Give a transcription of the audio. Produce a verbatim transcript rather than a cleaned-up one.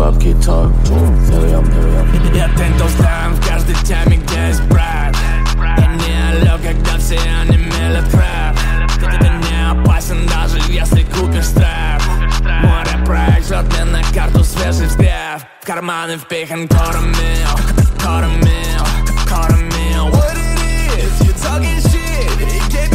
бабки talk, seriam, seriam. Я тентал ставим в каждой теме, где есть брат. Я не алё, когда все онемели трэп. Ты не опасен, даже если купишь стрэп. Море проект жжет мне на карту свежий взгляд. В карманы впихан коромил, коромил, коромил. What it is, you talking shit, it can't